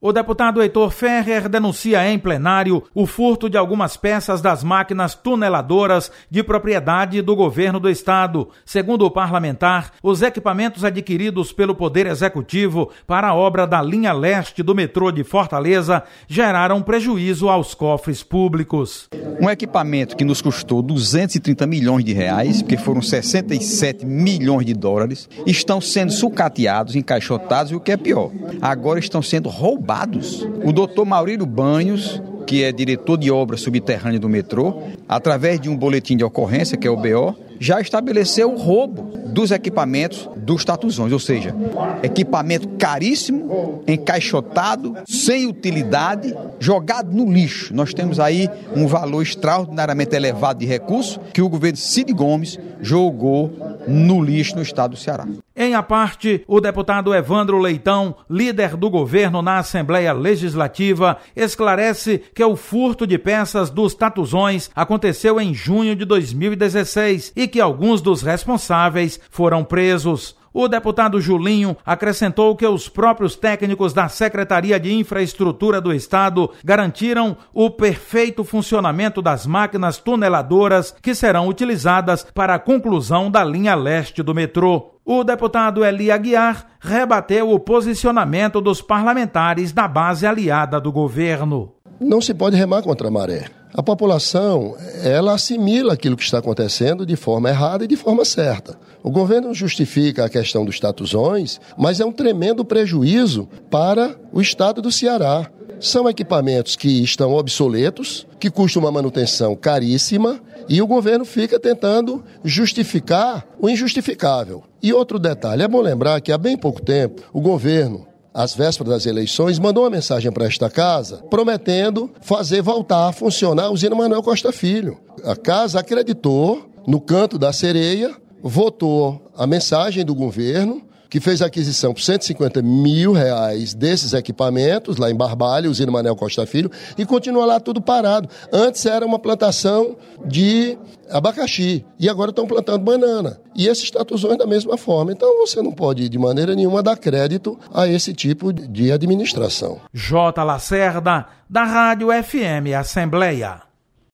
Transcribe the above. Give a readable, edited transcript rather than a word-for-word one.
O deputado Heitor Ferrer denuncia em plenário o furto de algumas peças das máquinas tuneladoras de propriedade do governo do estado. Segundo o parlamentar, os equipamentos adquiridos pelo Poder Executivo para a obra da linha leste do metrô de Fortaleza geraram prejuízo aos cofres públicos. Um equipamento que nos custou 230 milhões de reais, porque foram 67 milhões de dólares, estão sendo sucateados, encaixotados e o que é pior, agora estão sendo roubados. O doutor Maurílio Banhos, que é diretor de obras subterrâneas do metrô, através de um boletim de ocorrência, que é o BO, já estabeleceu o roubo dos equipamentos dos tatuzões, ou seja, equipamento caríssimo, encaixotado, sem utilidade, jogado no lixo. Nós temos aí um valor extraordinariamente elevado de recursos que o governo Cid Gomes jogou no lixo no estado do Ceará. Em a parte, o deputado Evandro Leitão, líder do governo na Assembleia Legislativa, esclarece que o furto de peças dos tatuzões aconteceu em junho de 2016 e que alguns dos responsáveis foram presos. O deputado Julinho acrescentou que os próprios técnicos da Secretaria de Infraestrutura do Estado garantiram o perfeito funcionamento das máquinas tuneladoras que serão utilizadas para a conclusão da linha leste do metrô. O deputado Eli Aguiar rebateu o posicionamento dos parlamentares da base aliada do governo. Não se pode remar contra a maré. A população, ela assimila aquilo que está acontecendo de forma errada e de forma certa. O governo justifica a questão dos tatuzões, mas é um tremendo prejuízo para o estado do Ceará. São equipamentos que estão obsoletos, que custam uma manutenção caríssima, e o governo fica tentando justificar o injustificável. E outro detalhe, é bom lembrar que há bem pouco tempo o governo, às vésperas das eleições, mandou uma mensagem para esta casa prometendo fazer voltar a funcionar a usina Manuel Costa Filho. A casa acreditou no canto da sereia, votou a mensagem do governo, que fez a aquisição por R$150 mil desses equipamentos, lá em Barbalha, usina Manuel Costa Filho, e continua lá tudo parado. Antes era uma plantação de abacaxi, e agora estão plantando banana. E esses tatuzões da mesma forma. Então você não pode, de maneira nenhuma, dar crédito a esse tipo de administração. J. Lacerda, da Rádio FM Assembleia.